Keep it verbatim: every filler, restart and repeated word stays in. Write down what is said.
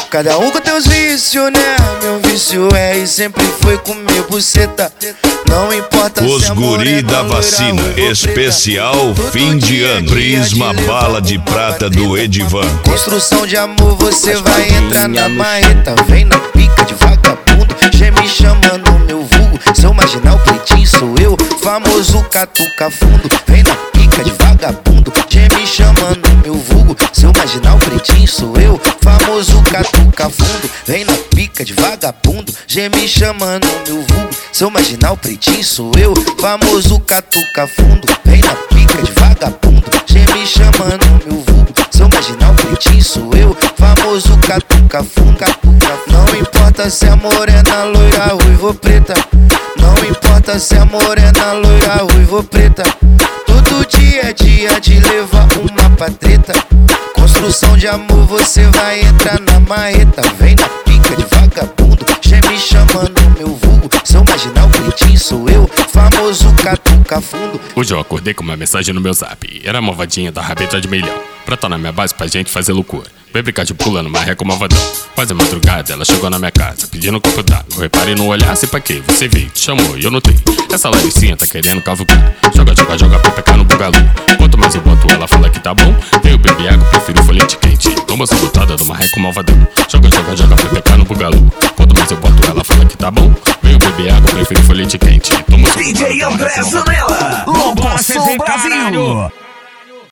Cada um com teus vícios, né? Meu vício é e sempre foi comer buceta. Não importa Os se é guri morena, da loira, vacina, ruiva ou especial preta. fim de ano. Prisma bala de prata do Edivan. Construção de amor, você vai entrar na marreta. Vem na pica de vagabundo, geme chamando meu vulgo. Seu marginal pretinho sou eu, famoso catuca fundo. Vem na pica de vagabundo, geme chamando meu vulgo. Seu marginal pretinho sou eu, famoso catuca fundo. Vem na pica de vagabundo, geme chamando meu vulgo. Seu marginal pretinho sou eu, famoso catuca fundo. Vem na pica de vagabundo, geme chamando meu vulgo. Seu marginal pretinho sou eu, famoso catuca fundo. Não importa se é morena, loira, ruiva ou preta. Não importa se é morena, loira, ruiva ou preta. Todo dia é dia de levar uma pra treta. Construção de amor, você vai entrar na marreta. Vem na pica de vagabundo, geme chamando meu vulgo. Seu marginal pretinho sou eu, famoso catuca fundo. Hoje eu acordei com uma mensagem no meu zap. Era a malvadinha da rabeta de milhão, pra tá na minha base pra gente fazer loucura. Vem brincar de pula no marreco malvadão. Quase madrugada ela chegou na minha casa pedindo um copo d'água. Reparei no olhar, sei pra quê? Você veio, te chamou e eu notei. Essa laricinha tá querendo cavucar. Joga, joga, joga P P K no bugalu. Quanto mais eu boto ela fala que tá bom. Veio beber água, prefiro folhete quente. Toma essa botada do marreco malvadão. Joga, joga, joga P P K no bugalu. Quanto mais eu boto ela fala que tá bom. Veio beber água, prefiro folhete quente. Toma essa botada do marreco malvadão. D J André Zanella, Lobo Brasil.